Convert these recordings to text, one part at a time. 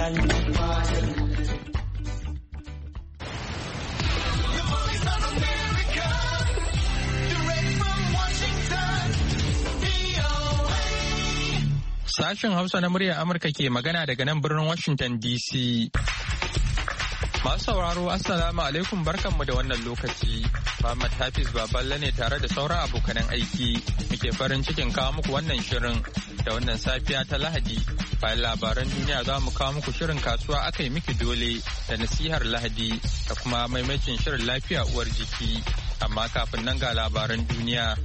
Sashen Hausa na muryar Amurka ke magana daga nan birnin Washington DC. Masu sauraro Assalamu alaikum barkanmu da wannan lokaci. Muhammad Hafiz Baballe ne tare da sauran abokanan aiki. Muke farin cikin kawo muku wannan shirin da wannan safiya ta Lahadi. Bayan labaran duniya za mu kawo muku shirin kasuwa aka yi miki dole da nasihar Lahadi da kuma maimacin shirin lafiya uwar jiki. Amma kafin nan ga labaran duniya.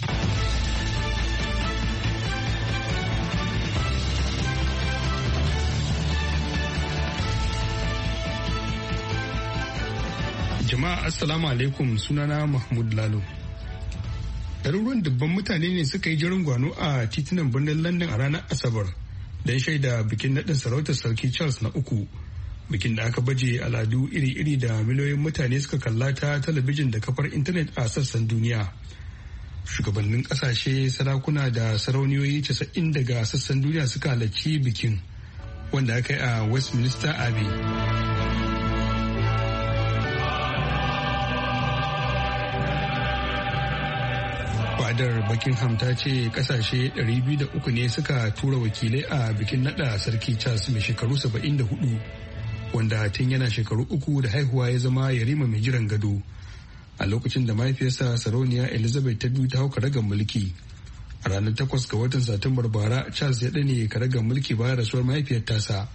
Jama'a Assalamu alaikum, sunana Mahmud Lalo. Ɗaruruwan dubban mutane ne suka yi jirin gwano a titunan birnin London a ranar Asabar don shaida bikin naɗin sarautar Sarki Charles na uku. Bikin da aka baje al'adu iri-iri da miliyoyin mutane suka kalla ta talabijin da kafar intanet a sassan duniya. Shugabannin ƙasashe, sarakuna da sarauniyoyi 90 daga sassan duniya suka halarci bikin wanda aka yi a Westminster Abbey. Fadar Buckingham ta ce kasashe 203 ne suka tura wakilai a bikin nada Sarki Charles mai shekaru 74 wanda tun yana shekaru 3 da haihuwa ya zama yarima mai jiran gado a lokacin da mahaifiyarsa sarauniya Elizabeth ta biyu ta hau karagar mulki. A ranar 8 ga watan Satumbar bara Charles ya dane karagar mulki bayan rasuwar mahaifiyar tasa.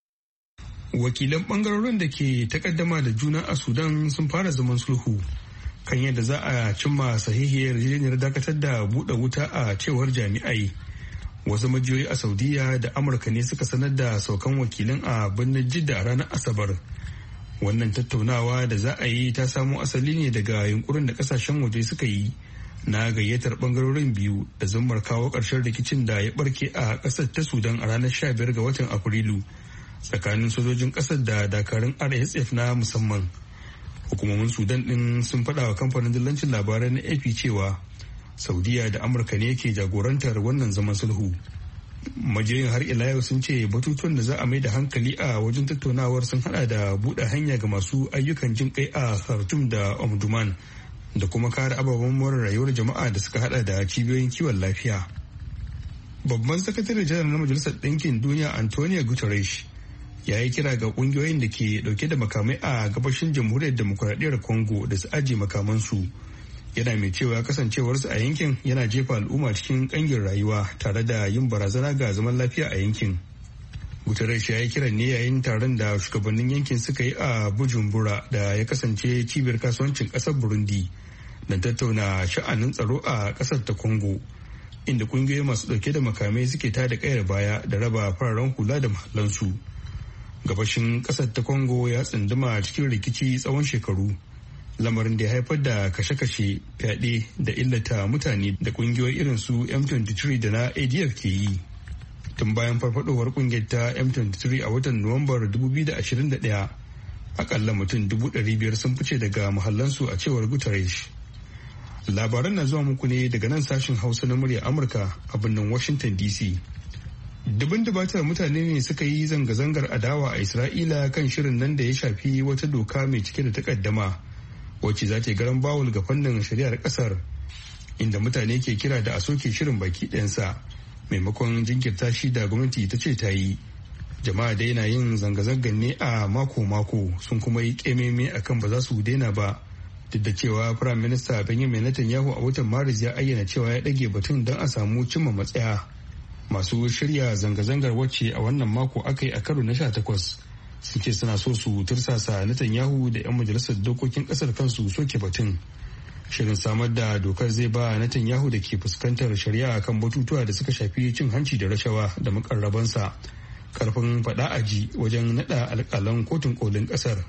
Wakilan bangarorin da ke takaddama da juna a Sudan sun fara zaman sulhu kan yadda za a cimma sahihiyar yarjejeniyar dakatar da buɗe wuta a cewar jami'ai. Wasu majiyoyi a Saudiya da Amurka ne suka sanar da saukan wakilan a birnin Jidda a ranar Asabar. Wannan tattaunawa da za a yi ta samo asali ne daga yunkurin da kasashen waje suka yi na gayyatar bangarorin biyu da zummar kawo ƙarshen rikicin da ya barke a ƙasar ta Sudan a ranar 15 ga watan Afrilu tsakanin sojojin ƙasar da dakarun RSF na musamman. Hukumomin Sudan ɗin sun faɗa wa kamfanin dillancin labarai na AP cewa Saudiya da Amurka ne ke jagorantar wannan zaman sulhu. Majiyoyin har ila yau sun ce batutuwan da za a mai da hankali a wajen tattaunawar sun hada da buɗe hanya ga masu ayyukan jin kai a Khartoum da Omdurman da kuma kare ababen more rayuwar jama'a da suka hada da cibiyoyin kiwon lafiya. Babban sakataren janar na Majalisar Ɗinkin Duniya Antonio Guterres ya yi kira ga kungiyoyin da ke dauke da makamai a gabashin jamhuriyar demokuraɗiyyar Congo da su ajiye makamansu. Yana mai cewa kasancewarsu a yankin yana jefa al'umma cikin kangin rayuwa tare da yin barazana ga zaman lafiya a yankin. Guterres ya yi kiran ne yayin taron da shugabannin yankin suka yi a Bujumbura da ya kasance cibiyar kasuwancin ƙasar Burundi don tattauna sha'anin tsaro a ƙasar ta Congo, inda kungiyoyi masu dauke da makamai suke tada kayar baya da raba fararen hula da mahallansu. Gabashin kasar ta Congo ya tsunduma cikin rikici tsawon shekaru, lamarin da ya haifar da kashe-kashe, fyaɗe da illata mutane da kungiyoyi irin su M23 da na ADF ke yi. Tun bayan farfadowar kungiyar ta M23 a watan Nuwambar 2021, akalla mutum 500,000 sun fice daga muhallansu a cewar Guterres. Labaran na zuwa muku ne daga nan sashen Hausa na murya Amurka a birnin Washington DC. Dubin dubatar mutane ne suka yi zanga-zangar adawa a Isra'ila kan shirin nan da ya shafi wata doka mai cike da takaddama wacce za ta yi garan bawul ga fannin shari'ar kasar, inda mutane ke kira da a soke shirin baki ɗayansa maimakon jinkirta shi da gwamnati ta ce ta yi. Jama'a dai na yin zanga-zangar ne a mako-mako, sun kuma yi ƙememe akan ba za su daina ba, duk da cewa Firayim Minista Benjamin Netanyahu a watan Maris ya ayyana cewa ya ɗage batun don a samu cimma matsaya. Masu shirya zanga-zangar wacce a wannan mako aka yi a karo na 18 sun ce suna so su tursasa Netanyahu da 'yan majalisar dokokin kasar kansu soke batun. Shirin samar da dokar zai ba Netanyahu da ke fuskantar shari'a kan batutuwa da suka shafi cin hanci da rashawa da mukarrabansa karfin faɗa aji wajen naɗa alƙalan kotun kolin ƙasar.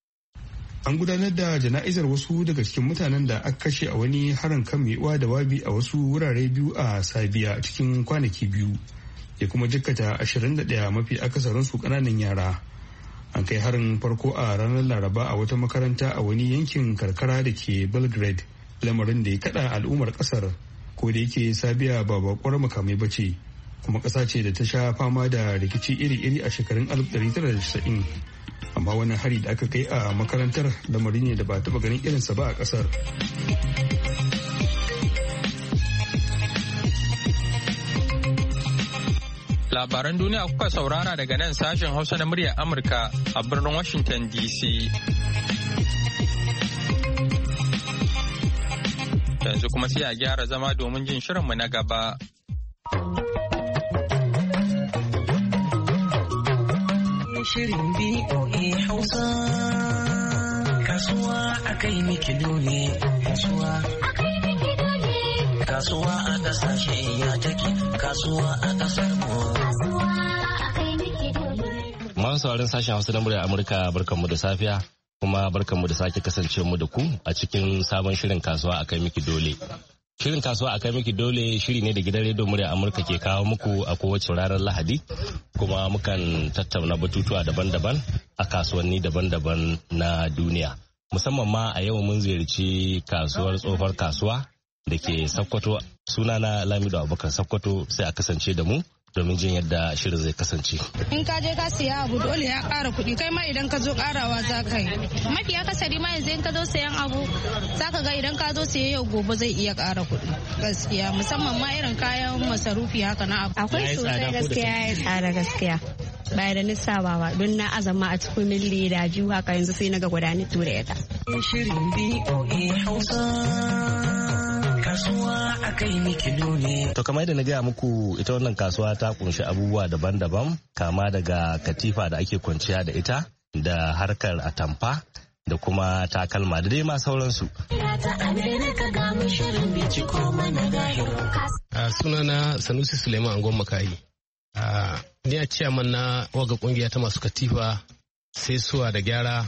An gudanar da jana'izar wasu daga cikin mutanen da aka kashe a wani harin kan mai uwa da wabi a wasu wurare biyu a Sabiya cikin kwanaki biyu, ya kuma jikkata 21 mafi akasarinsu ƙananan yara. An kai harin farko a ranar Laraba a wata makaranta a wani yankin karkara da ke Belgrade, lamarin da ya kada al'ummar ƙasar, ko da yake Sabiya ba bakwar makamai bace. kuma ƙasa ce da ta sha fama da rikici iri-iri a shekarun 1990. Amma wannan hari da aka kai a makarantar lamari ne da ba taɓa ganin irinsa ba a ƙasar. Labaran duniya kuka saurara daga nan sashen Hausa na muryar Amurka a birnin Washington DC. Yanzu kuma sai a gyara zama domin jin shirinmu na gaba. Shirin BOA Hausa. Kasuwa a kai miki dole. Kasuwa a kai miki dole. Kasuwa a kasashe ya take. Kasuwa a kasar mu. Kasuwa a kai miki dole. Masu sauran sashen Hausa na muryar Amurka barkanmu da safiya kuma barkanmu da sake kasancewa mu da ku a cikin sabon shirin kasuwa a kai miki dole. Shirin kasuwa a kai miki dole shiri ne da gidan rediyo murya Amurka ke kawo muku a kowace ranar Lahadi kuma mukan tattauna batutuwa daban-daban a kasuwanni daban-daban na duniya. Musamman ma a yau mun ziyarci kasuwar tsohuwar kasuwa da ke Sokoto. Sunana Lamido Abubakar Sokoto, sai a kasance da mu domin jin yadda shirin zai kasance. In ka je ka siya abu dole ya ƙara kuɗi, kai ma idan ka zo ƙarawa za ka yi. Mafi akasari ma yanzu in ka zo sayan abu za ka ga idan ka zo siya yau gobe zai iya ƙara kuɗi. Gaskiya musamman ma irin kayan masarufi haka na abu. Akwai sosai gaskiya ya tsada gaskiya. Baya da nisawa ba don na azama a cikin milli da biyu haka yanzu sai na ga gudanar tura ya ta. Shirin BOA Hausa. Kasuwa a kai miki dole. To kamar yadda na gaya muku, ita wannan kasuwa ta kunshi abubuwa daban-daban, kama daga katifa da ake kwanciya da ita da harkar atamfa da kuma takalma da dai ma sauransu. Sunana Sanusi Suleiman Angon Makayi. Ni a ciyaman na waga kungiya ta masu katifa sai suwa da gyara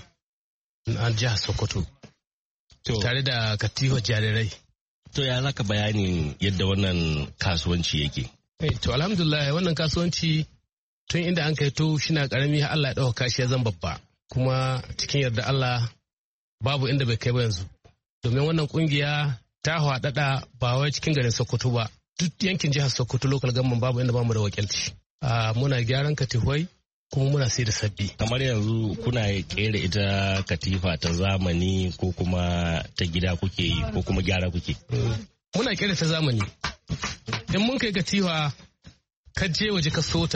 a jihar Sokoto. Tare da katifa jarirai. To ya zaka bayanin yadda wannan kasuwanci yake? To alhamdulillah wannan kasuwanci tun inda an kai to shi na karami har Allah ya dauka shi ya zan babba. Kuma cikin yarda Allah babu inda bai kai ba yanzu. Domin wannan kungiya ta haɗaɗa ba wai cikin garin Sokoto ba. Duk yankin jihar Sokoto local government babu inda bamu da wakilci. Muna gyaran katifai kuma muna sai da sabbi. Kamar yanzu kuna kera ita katifa ta zamani ko kuma ta gida kuke yi ko kuma gyara kuke? Muna kera ta zamani. In mun kai katifa ka je waje ka sota,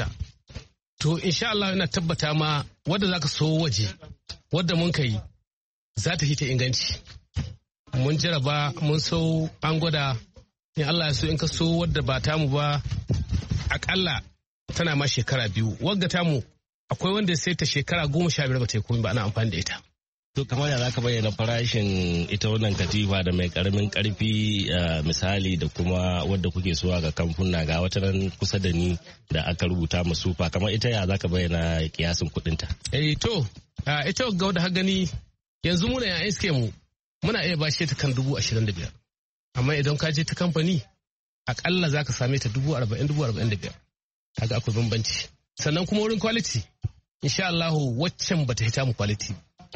to insha Allah ina tabbata ma wadda za ka so waje, wadda mun kai za ta hita inganci. Mun jaraba mun so an gwada, in Allah ya so in ka so wadda ba tamu ba akalla tana ma shekara 2. Wagga tamu akwai wanda sai ta shekara 15 ba ta yi komai ba ana amfani da ita. To kamar ya zaka bayyana farashin ita wannan katifa da mai karamin karfi misali da kuma wadda kuke suwa ga kamfuna, ga wata nan kusa da ni da aka rubuta musu fa, kamar ita ya zaka bayyana kiyasin kudinta? Ita ga wadda ha gani yanzu muna ya iske mu muna iya bashe ta kan 25,000. Amma idan ka je ta kamfani akalla zaka same ta 40,000-45,000. Kaga akwai bambanci. Sannan kuma wurin quality insha Allah waccan bata hita mu quality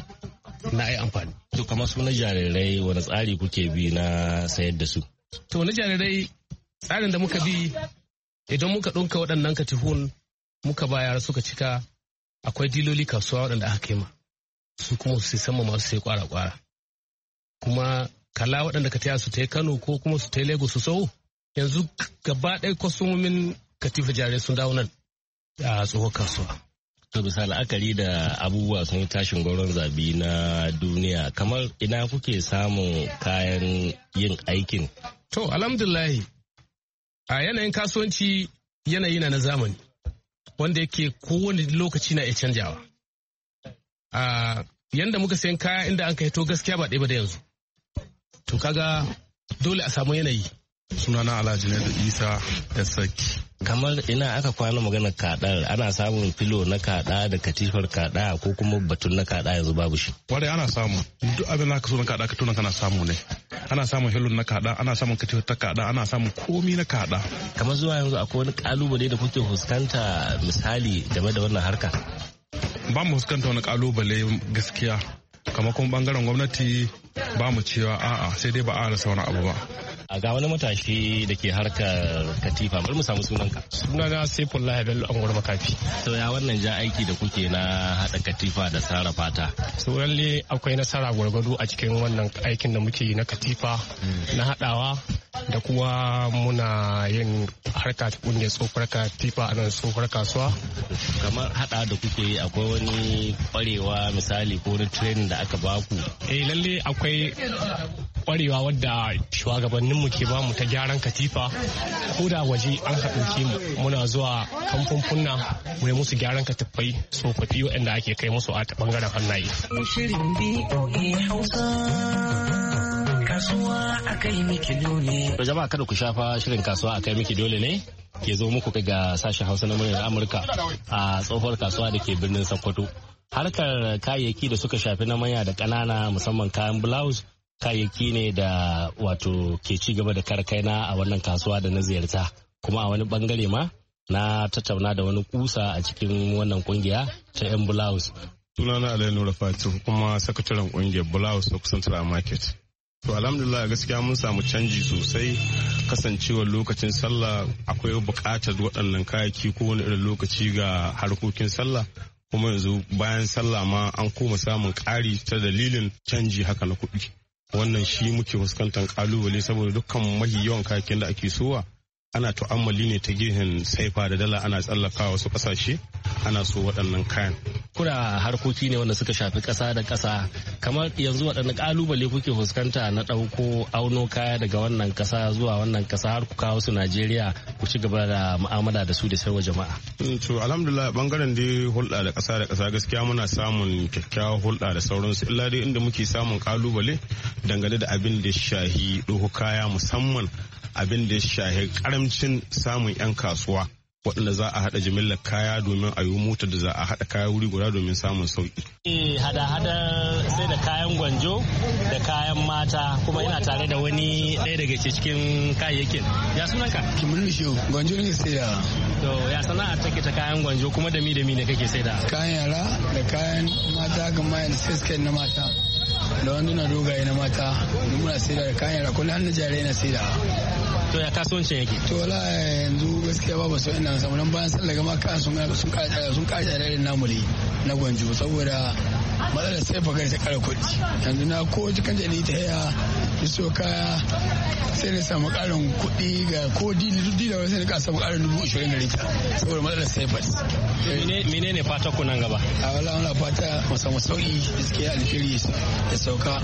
na ai amfani. To kamar su na jarirai wani tsari kuke bi na sayar da su? To na jarirai tsarin da muka bi idan muka ɗunka waɗannan katifun muka ba yara suka cika, akwai diloli kasuwa waɗanda aka kai ma su kuma su sama masu sai kwara-kwara. Kuma kala waɗanda ka taya su ta Kano ko kuma su ta Lagos su sau, yanzu gaba ɗaya kwastomomin katifa jarirai sun dawo nan a tsohon kasuwa. To bisa la'akari da abubuwa sun yi tashin gwauron zabi na duniya, kamar ina kuke samun kayan yin aikin? To alhamdulahi a yanayin kasuwanci yanayi na zamani wanda yake kowane lokaci na iya canjawa. Yanda muka sayan kaya inda an kai to gaskiya ba ɗaya ba da yanzu. To kaga dole a samu yanayi. Sunana Alhaji ne da Isa da Saki. Kamar ina aka kwana magana kaɗar, ana samun filo na kaɗa da katifar kaɗa ko kuma batun na kaɗa yanzu babu shi? Kwarai ana samu. Duk abin da ka so na kaɗa ka tuna kana samu ne. Ana samun hilon na kaɗa, ana samun katifar ta kaɗa, ana samun komi na kaɗa. Kamar zuwa yanzu akwai wani kalubale da kuke fuskanta misali game da wannan harka? Ba mu fuskanta wani kalubale gaskiya. Kamar kuma bangaren gwamnati ba mu cewa a'a sai dai ba a rasa wani abu ba. Ga wani matashi da ke harkar katifa, bari mu samu sunanka. Sunana Saifullahi Bello Anguwar Makafi. To ya wannan ja aiki da kuke na haɗa katifa da sarrafa ta? So lalle akwai nasara gwargwado a cikin wannan aikin da muke yi na katifa na haɗawa da kuma muna yin harka kungiyar tsofar katifa a nan tsofar kasuwa. Kamar haɗa da kuke yi akwai wani kwarewa misali ko wani training da aka baku? Lalle akwai kwarewa wadda shugabanninmu ke ba mu ta gyaran katifa ko da waje an haɗauke mu muna zuwa kamfunfunna mu yi musu gyaran katifai tsofaffi waɗanda ake kai musu a bangaren hannaye. Shirin BOA Hausa kasuwa akai miki dole. To jama'a kada ku shafa shirin kasuwa akai miki dole ne ke zo muku ga sashen Hausa na muryar Amurka a tsohuwar kasuwa da ke birnin Sokoto. Harkar kayayyaki da suka shafi na manya da ƙanana musamman kayan blouse kayayyaki ne da wato ke ci gaba da karkaina a wannan kasuwa da na ziyarta, kuma a wani bangare ma na tattauna da wani kusa a cikin wannan kungiya ta yan blouse. Sunana Alayi Nura Fatu kuma sakataren kungiyar blouse na Central Market. To alhamdulillah gaskiya mun samu canji sosai, kasancewar lokacin sallah akwai buƙatar waɗannan kayayyaki ko wani irin lokaci ga harkokin sallah, kuma yanzu bayan sallah ma an koma samun ƙari ta dalilin canji haka na kuɗi. Wannan shi muke fuskantar kalubale saboda dukkan mahi yawan kayakin da ake sowa ana tu'ammali ne ta gehen saifa da dala, ana tsallaka wasu kasashe ana so waɗannan kayan. Kuna harkoki ne wanda suka shafi ƙasa da ƙasa, kamar yanzu waɗannan kalubale kuke fuskanta na ɗauko auno kaya daga wannan ƙasa zuwa wannan ƙasa har ku kawo su Najeriya ku ci gaba da mu'amala da su da sauwa jama'a. To alhamdulillah bangaren dai hulɗa da ƙasa da ƙasa gaskiya muna samun kyakkyawar hulɗa da sauransu, illa dai inda muke samun kalubale dangane da abin da shahi ɗauko kaya, musamman abin da shahi karamcin samun 'yan kasuwa waɗanda za a haɗa jimillar kaya domin a yi motar da za a haɗa kaya wuri guda domin samun sauƙi. Hada-hada sai da kayan gwanjo da kayan mata, kuma ina tare da wani ɗaya daga cikin kayayyakin. Ya sunanka? Kimin Shehu, gwanjo ne sai da. To ya sana'ar take ta kayan gwanjo kuma da mi ne kake sai da? Kayan yara da kayan mata ga mayan sai na mata. Da wanduna dogaye na mata muna sai da kayan yara kullum hannun jare na sai da. To ya kasuwancin yake? To wala yanzu gaskiya babu so ina samu nan bayan sallah gama kan sun kaja da namu ne na gwanjo saboda matsalar sai fagar ta kara kuɗi. Yanzu na ko cikin jani ta haya so kaya sai na samu karin kuɗi ga ko dila wasu ne ka samu karin 20,000 gari ta saboda matsalar sai fas. Menene fata ku nan gaba? A wala wala fata mu samu sauki gaskiya alheri ya sauka.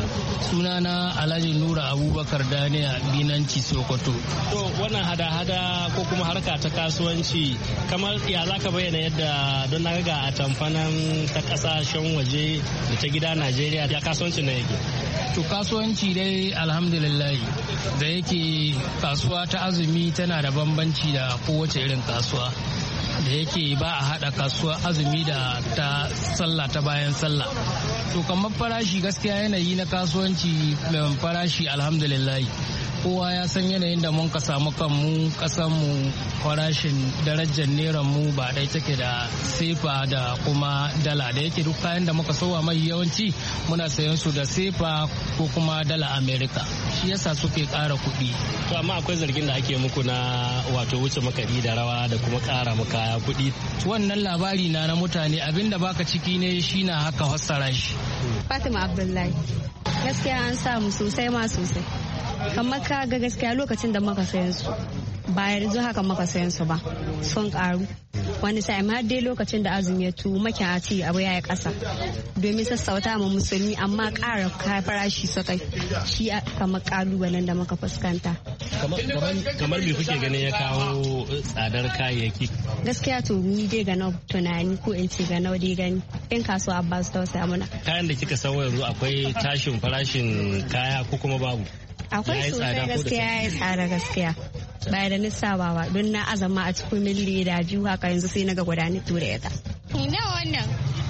Sunana Alhaji Nura Abubakar Daniya Binanci Sokoto. To wannan hada-hada ko kuma harka ta kasuwanci kamar ya za ka bayyana yadda don na ga a tamfanan ta kasashen waje da ta gida Najeriya ya kasuwancin na yake? To kasuwanci dai alhamdulillah da yake kasuwa ta azumi tana da bambanci da kowace irin kasuwa. Da yake ba a haɗa kasuwar azumi da ta sallah ta bayan sallah. To kamar farashi gaskiya yanayi na kasuwanci farashi alhamdulillah. Kowa ya san yanayin da mun ka samu kanmu kasanmu farashin darajar neran mu ba dai take da sefa da kuma dala, da yake duk kayan da muka sowa mai yawanci muna sayan su da sefa ko kuma dala America, shi yasa suke ƙara kuɗi. To amma akwai zargin da ake muku na wato wuce makaɗi da rawa da kuma ƙara maka kuɗi. Wannan labari na mutane, abinda baka ciki ne shi na haka fassara shi. Fatima Abdullahi, gaskiya an samu sosai ma sosai. Kamar ka ga gaskiya lokacin da muka sayan su ba yanzu haka muka sayan su ba, sun karu. Wani sa'im har dai lokacin da azumi ya tu makin a ci abu ya yi ƙasa domin sassauta ma musulmi, amma ƙara farashi sakai shi kamar ƙalubalen da muka fuskanta. Kamar me kuke ganin ya kawo tsadar kayayyaki? Gaskiya to ni dai ga tunani ko in ce ga dai gani in kasuwa Abbas ta wasa muna. Kayan da kika sauya yanzu akwai tashin farashin kaya ko kuma babu? Akwai sosai gaskiya ya yi tsada gaskiya. Baya da lissawa ba don na azama a cikin milli da biyu haka yanzu sai na ga gudanar tura ya ta. Ina wannan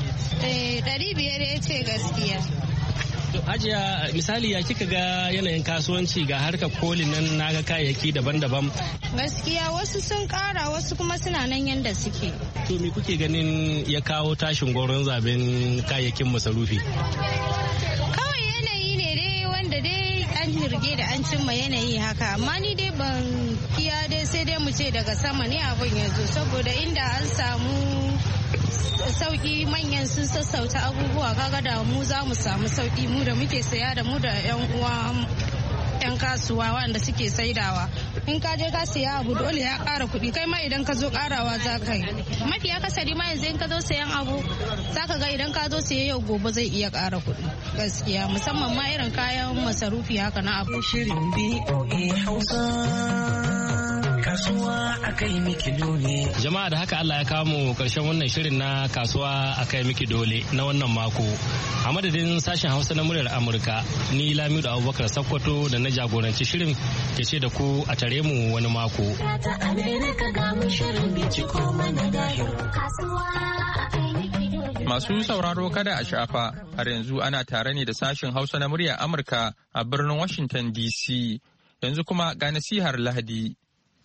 500 ya ce gaskiya. Hajiya misali ya kika ga yanayin kasuwanci ga harkar kolin nan naga kayayyaki daban-daban. Gaskiya wasu sun kara wasu kuma suna nan yanda suke. To me kuke ganin ya kawo tashin goron zaben kayayyakin masarufi? Kawai yanayi ne dai wanda dai an jirge da an cimma yanayi haka, amma ni dai ban kiya dai sai dai mu ce daga sama ne abin ya zo, saboda inda an samu sauki manyan sun sassauta abubuwa kaga da mu za mu samu sauki mu da muke saya da mu da yan uwa yan kasuwa wanda suke saidawa. In ka je ka siya abu dole ya ƙara kuɗi, kai ma idan ka zo ƙarawa za ka yi. Mafi akasari ma yanzu in ka zo sayan abu za ka ga idan ka zo siya yau gobe zai iya ƙara kuɗi gaskiya, musamman ma irin kayan masarufi haka na abu. Shirin BOA Hausa. Kasuwa akai miki dole. Jama'a da haka Allah ya kawo mu karshen wannan shirin na kasuwa akai miki dole na wannan mako. A madadin sashen Hausa na muryar Amurka, ni Lamidu Abubakar Sakkwato da na jagoranci shirin ke ce da ku a tare mu wani mako. Masu sauraro kada a shafa, har yanzu ana tare ne da sashen Hausa na muryar Amurka a birnin Washington DC. Yanzu kuma ga nasihar Lahadi.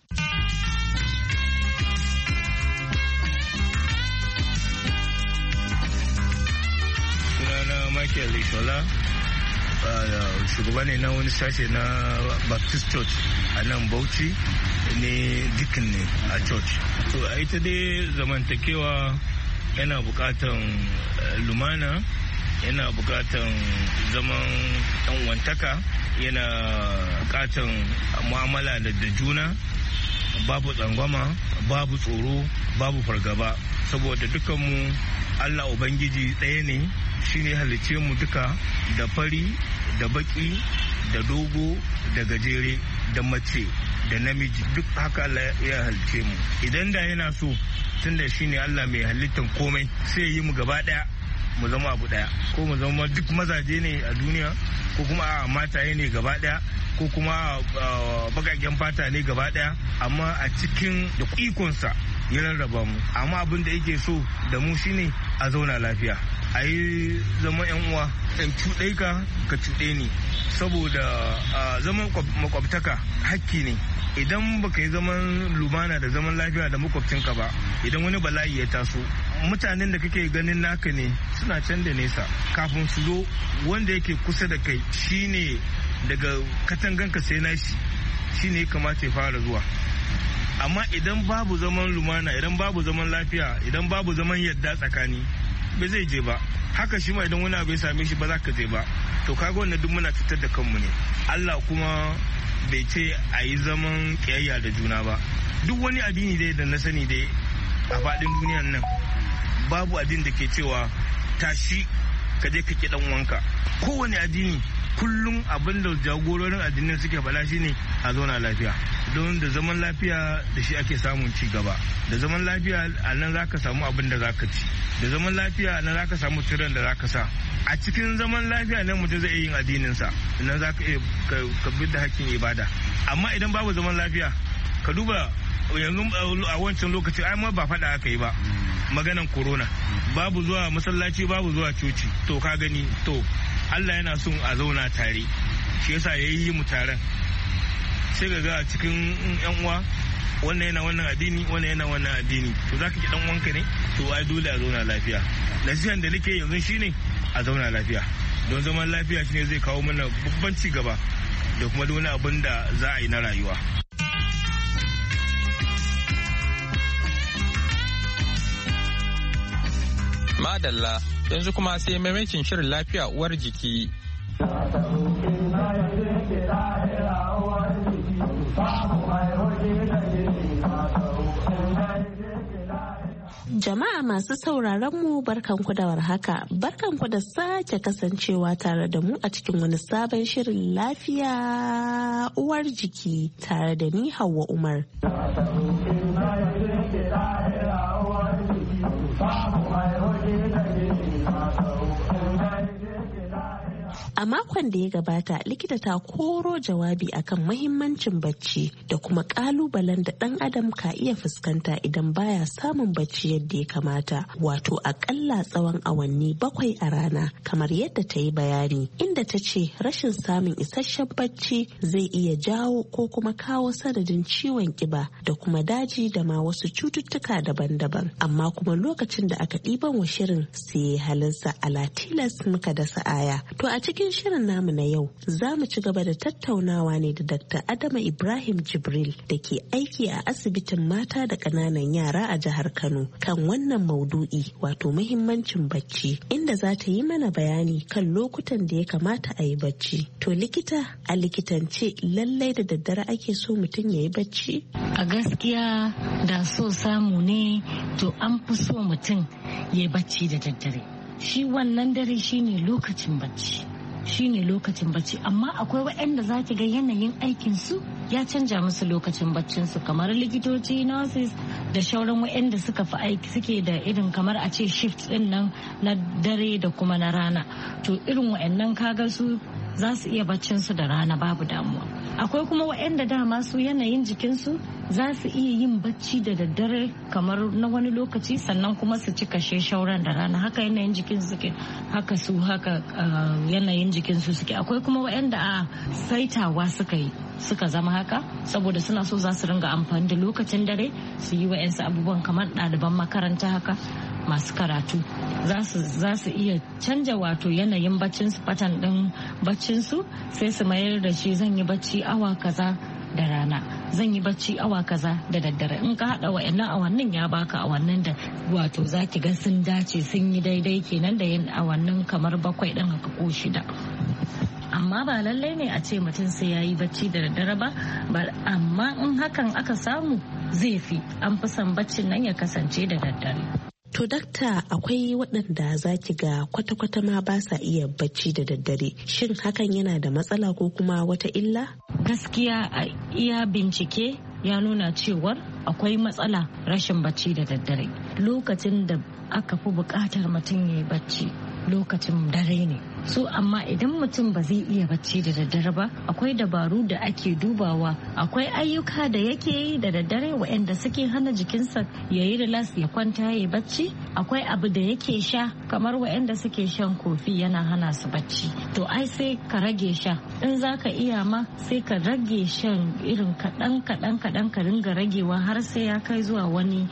Michael Ishola, shugaba ne na wani sashe na Baptist Church a nan Bauchi, ne deacon ne a church. To a ita dai zamantakewa yana bukatan lumana, yana bukatan zaman wantaka, yana bukatan mu'amala da juna, babu tsangwama, babu tsoro, babu fargaba, saboda dukanmu Allah Ubangiji ɗaya ne, shi ne halicce mu duka da fari, da baki, da dogo, da gajere, da mace, da namiji, duk haka Allah ya halicce mu. Idan da yana so, tunda shi ne Allah mai halittan komai, sai yi mu gaba ɗaya, mu zama abu ɗaya, ko mu zama duk mazaje ne a duniya, ko kuma a mataye ne gaba ɗaya, ko kuma bakaken fata ne gaba ɗaya, amma a cikin da ikonsa ya rarraba mu. Amma abin da yake so da mu shine a zauna lafiya, a yi zama yan uwa, in cuɗe ka cuɗe ni, saboda zaman makwabtaka hakki ne. Idan baka yi zaman lumana da zaman lafiya da makwabcinka ba, idan wani bala'i ya taso, mutanen da kake ganin naka ne suna can da nesa, kafin su zo wanda yake kusa da kai shine daga katanganka sai nashi shine ya kamata ya fara zuwa. Amma idan babu zaman lumana, idan babu zaman lafiya, idan babu zaman yadda tsakani, ba zai je ba. Haka shi ma idan wani abu ya same shi ba za ka je ba. To kaga wannan duk muna cutar da kanmu ne. Allah kuma bai ce a yi zaman kiyayya da juna ba. Duk wani addini dai da na sani dai a faɗin duniyan nan, babu addini da ke cewa tashi ka je ka ki dan wanka. Kowane addini kullum abin da jagororin addinin suke faɗa shine a zauna lafiya, don da zaman lafiya da shi ake samun ci gaba. Da zaman lafiya a nan za ka samu abin da za ka ci, da zaman lafiya a nan za ka samu tiran da za ka sa. A cikin zaman lafiya nan mutum zai yin addininsa, nan za ka ka bi da hakkin ibada. Amma idan babu zaman lafiya, ka duba yanzu a wancan lokaci ai ma ba faɗa aka yi ba, maganan corona, babu zuwa masallaci, babu zuwa coci. To ka gani, to Allah yana son a zauna tare, shi yasa ya yi mu taron. Sai ga ga cikin yan uwa, wannan yana wannan addini, wannan yana wannan addini, to zaka ki dan wanka ne, to ai dole a zauna lafiya. Nasihan da nake yanzu shine a zauna lafiya, don zaman lafiya shine zai kawo mana babban ci gaba da kuma wani abin da za a yi na rayuwa. Madalla, yanzu kuma sai maimakin shirin lafiya uwar jiki. Jama'a masu sauraron mu barkanku da warhaka, barkanku da sake kasancewa tare da mu a cikin wani sabon shirin lafiya uwar jiki tare da ni Hauwa Umar. A makon da ya gabata likita ta koro jawabi akan mahimmancin bacci da kuma kalubalen da ɗan adam ka iya fuskanta idan baya samun bacci yadda ya kamata, wato akalla tsawon awanni 7 a rana kamar yadda ta yi bayani, inda ta ce rashin samun isasshen bacci zai iya jawo ko kuma kawo sanadin ciwon kiba da kuma daji da ma wasu cututtuka daban-daban. Amma kuma lokacin da aka ɗiban wa shirin sai halinsa ala tilas muka dasa aya. To a cikin cikin shirin namu na yau za mu ci gaba da tattaunawa ne da Dr. Adama Ibrahim Jibril da ke aiki a asibitin mata da ƙananan yara a jihar Kano kan wannan maudu'i wato muhimmancin bacci, inda za ta yi mana bayani kan lokutan da ya kamata a yi bacci. To likita, a likitance lallai da daddare ake so mutum ya yi bacci? A gaskiya da so samu ne to an fi so mutum ya yi bacci da daddare. Shi wannan dare shine lokacin bacci amma akwai waɗanda za ki ga yanayin aikin su ya canja musu lokacin baccin su, kamar likitoci, nurses da shauran waɗanda suka fi aiki suke da irin kamar a ce shift din nan na dare da kuma na rana. To irin waɗannan kaga su za su iya baccin su da rana babu damuwa. Akwai kuma waɗanda dama su yanayin jikinsu za su iya yin bacci da daddare kamar na wani lokaci sannan kuma su ci kashe shauran da rana. Haka yanayin jikin suke, haka yanayin jikinsu suke. Akwai kuma waɗanda a saitawa suka zama haka saboda suna so za su ringa amfani da lokacin dare su yi wa'yansu abubuwan kamar ɗaliban makaranta haka masu karatu za su iya canja wato yanayin baccinsu, fatan ɗin baccinsu sai su mayar da shi zan yi bacci awa kaza da rana, zan yi bacci awa kaza da daddare. In ka haɗa wa'annan awannin ya baka awannin da wato za ki ga sun dace sun yi daidai kenan da yin awannin kamar 7 ɗin haka ko 6. Amma ba lallai ne a ce mutum sai ya yi bacci da daddare ba, amma in hakan aka samu zai fi, an fi son baccin nan ya kasance da daddare. To dakta, akwai waɗanda za ki ga kwata-kwata ma ba sa iya bacci da daddare. Shin hakan yana da matsala ko kuma wata illa? Gaskiya a iya bincike ya nuna cewar akwai matsala rashin bacci da daddare. Lokacin da aka fi buƙatar mutum ya yi bacci lokacin dare ne. So amma idan mutum ba zai iya bacci da daddare ba, akwai dabaru da ake dubawa, akwai ayyuka da yake yi da daddare waɗanda suke hana jikinsa ya yi relax ya kwanta ya yi bacci. Akwai abu da yake sha kamar waɗanda suke shan kofi yana hana su bacci. To ai sai ka rage sha, in za ka iya ma sai ka rage shan irin kaɗan ka ringa ragewa har sai ya kai zuwa wani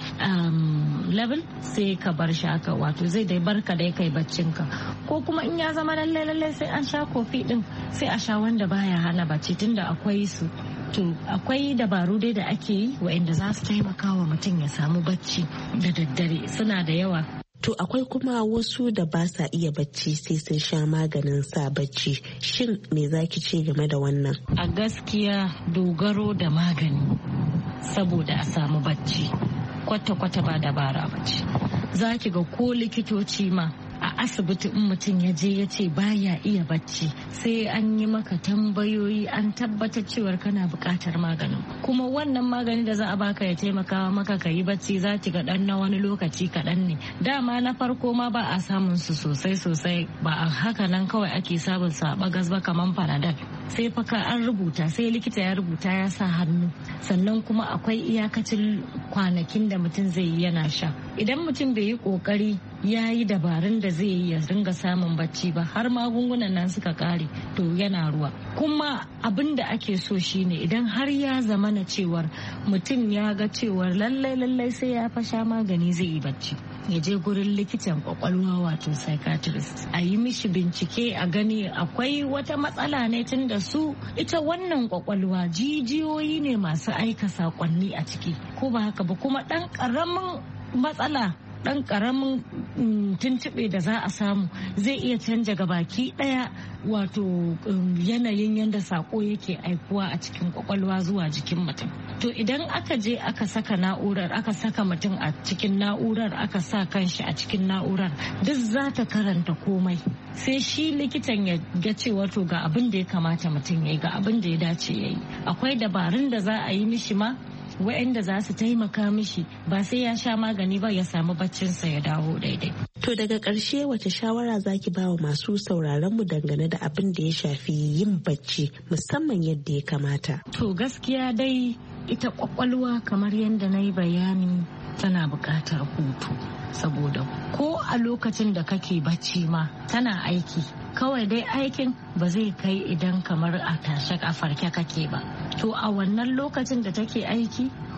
level sai ka bar shi haka, wato zai dai barka dai kai baccinka. Ko kuma in ya zama lallai sai an sha kofi din sai a sha wanda baya hana bacci tunda akwai su. To akwai dabaru dai da ake yi waɗanda za su taimaka wa mutum ya samu bacci da daddare, suna da yawa. To akwai kuma wasu da ba sa iya bacci sai sun sha maganin sa bacci. Shin me za ki ce game da wannan? A gaskiya dogaro da magani saboda a samu bacci kwata-kwata ba dabara bacci. Za ki ga ko likitoci ma a asibiti in mutum ya je ya ce baya iya bacci sai an yi maka tambayoyi an tabbatar cewar kana buƙatar maganin, kuma wannan magani da za a baka ya taimaka maka ka yi bacci za ki ga dan na wani lokaci kaɗan ne. Dama na farko ma ba a samun su sosai ba a haka nan kawai ake samun su a bagas ba kamar panadol. Sai fa an rubuta, sai likita ya rubuta ya sa hannu, sannan kuma akwai iyakacin kwanakin da mutum zai yi yana sha. Idan mutum bai yi kokari ya yi dabarun da zai yi ya ringa samun bacci ba har magungunan nan suka kare to yana ruwa. Kuma abin da ake so shine idan har ya zama na cewar mutum ya ga cewar lallai sai ya fasha magani zai yi bacci, ya je gurin likitan kwakwalwa wato psychiatrist a yi mishi bincike a gani akwai wata matsala ne, tun da su ita wannan kwakwalwa jijiyoyi ne masu aika sakonni a ciki, ko ba haka ba, kuma dan karamin matsala, dan karamin tuntube da za a samu zai iya canja gabaki daya wato yanayin yadda sako yake aikuwa a cikin kwakwalwa zuwa jikin mutum. To idan aka je aka saka na'urar, aka saka mutum a cikin na'urar, aka sa kanshi a cikin na'urar, duk za ta karanta komai, sai shi likitan ya ga cewa to ga abin da ya kamata mutum ya yi, ga abin da ya dace ya yi. Akwai dabarun da za a yi mishi ma waɗanda za su taimaka mishi ba sai ya sha magani ba ya samu baccinsa ya dawo daidai. To daga ƙarshe wace shawara zaki ba wa masu sauraron mu dangane da abin da ya shafi yin bacci musamman yadda ya kamata? To gaskiya dai ita kwakwalwa kamar yadda na yi bayani tana buƙatar hutu, saboda ko a lokacin da kake bacci ma tana aiki, kawai dai aikin ba zai kai idan kamar a tashe a farke kake ba. To a wannan lokacin da take aiki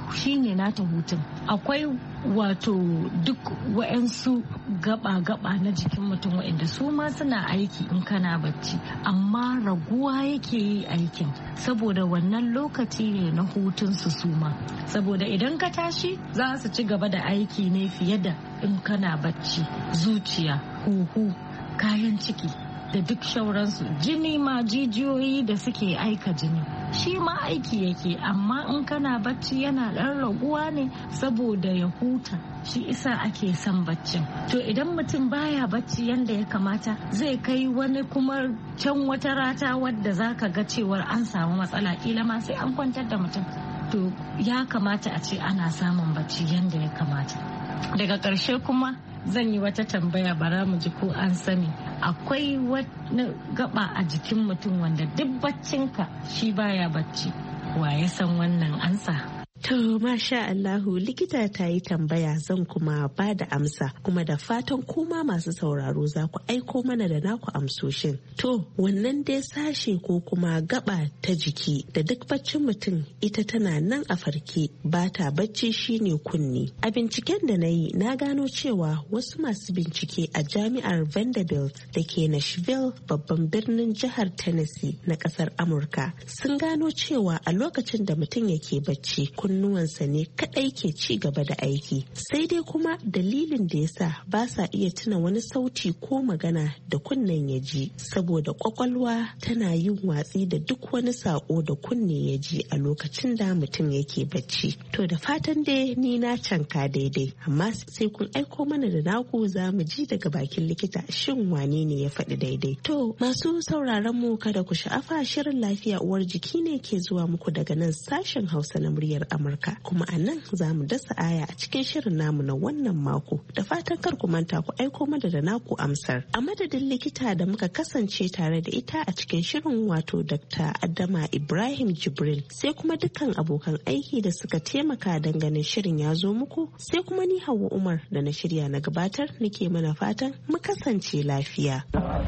shine nata hutun. Akwai wato duk wa'yansu gaba-gaba na jikin mutum wa'inda su ma suna aiki in kana bacci, amma raguwa yake yi aikin saboda wannan lokaci ne na hutun su ma. Saboda idan ka tashi za su ci gaba da aiki ne fiye da in kana bacci. Zuciya, huhu, kayan ciki da duk shauransu, jini ma, jijiyoyi da suke aika jini shi ma aiki yake, amma in kana bacci yana ɗan raguwa ne saboda ya huta, shi isa ake son baccin. To idan mutum baya bacci yanda ya kamata zai kai wani kuma can wata rata wadda zaka ga cewar an samu matsala, kila ma sai an kwantar da mutum. To ya kamata a ce ana samun bacci yanda ya kamata. Daga ƙarshe kuma zan yi wata tambaya, bara mu ji ko an sani. Akwai wani gaba a jikin mutum wanda duk baccinka shi baya bacci. Wa ya san wannan ansa? To masha Allahu, likita ta yi tambaya zan kuma ba da amsa, kuma da fatan kuma masu sauraro za ku aiko mana da naku amsoshin. To wannan dai sashe ko kuma gaba ta jiki da duk baccin mutum ita tana nan a farke ba ta bacci shine kunni. A binciken da na yi na gano cewa wasu masu bincike a jami'ar Vanderbilt da ke Nashville, babban birnin jihar Tennessee na kasar Amurka, sun gano cewa a lokacin da mutum yake bacci kunnuwansa ne kadai ke ci gaba da aiki, sai dai kuma dalilin da yasa ba sa iya tuna wani sauti ko magana da kunnen ya ji saboda kwakwalwa tana yin watsi da duk wani sako da kunne ya ji a lokacin da mutum yake bacci. To da fatan dai ni na canka daidai, amma sai kun aiko mana da naku za mu ji daga bakin likita shin wane ne ya faɗi daidai. To masu sauraron mu kada ku sha'afa, shirin lafiya uwar jiki ne ke zuwa muku daga nan sashen Hausa na muryar Amurka, kuma a nan za mu dasa aya a cikin shirin namu na wannan mako. Da fatan kar ku manta ku aiko mana da naku amsar. A madadin likita da muka kasance tare da ita a cikin shirin, wato Dr. Adama Ibrahim Jibril, sai kuma dukkan abokan aiki da suka taimaka don ganin shirin ya zo muku, sai kuma ni Hauwa Umar da na shirya na gabatar nake mana fatan mu kasance lafiya.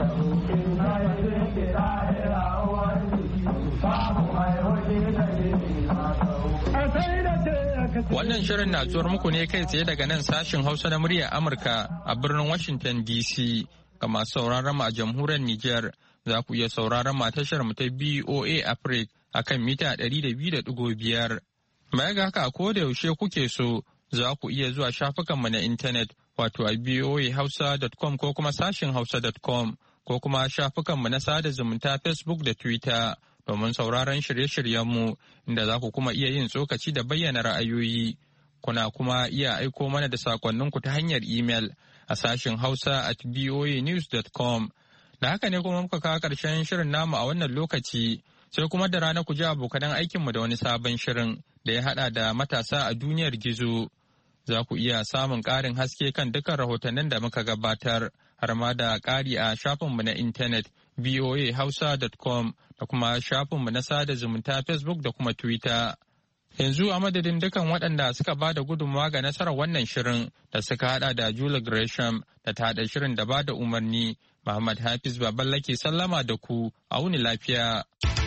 Wannan shirin na zuwar muku ne kai tsaye daga nan sashin Hausa na muryar Amurka a birnin Washington DC. Ga masu sauraron mu a jamhuriyar Nijar, za ku iya sauraron mu a tashar mu ta BOA Africa a kan mita 200.5. Baya ga haka, ko da yaushe kuke so za ku iya zuwa shafukanmu na intanet, wato a boahausa.com ko kuma sashin hausa.com ko kuma shafukanmu na sada zumunta Facebook da Twitter domin sauraron shirye-shiryenmu, inda za ku kuma iya yin tsokaci da bayyana ra'ayoyi. Kuna kuma iya aiko mana da sakonninku ta hanyar imel a sashin hausa@boanews.com. Da haka ne kuma muka kawo ƙarshen shirin namu a wannan lokaci, sai kuma da rana ku ji abokan aikinmu da wani sabon shirin da ya haɗa da matasa a duniyar gizo. Za ku iya samun ƙarin haske kan dukkan rahotannin da muka gabatar, har ma da ƙari a shafinmu na intanet boahausa.com da kuma shafinmu na sada zumunta Facebook da kuma Twitter. Yanzu a madadin dukan waɗanda suka ba da gudunmawa ga nasarar wannan shirin da suka haɗa da Julie Gresham da ta haɗa shirin da ba da umarni, Muhammad Hafiz Baballa ke sallama da ku, a wuni lafiya.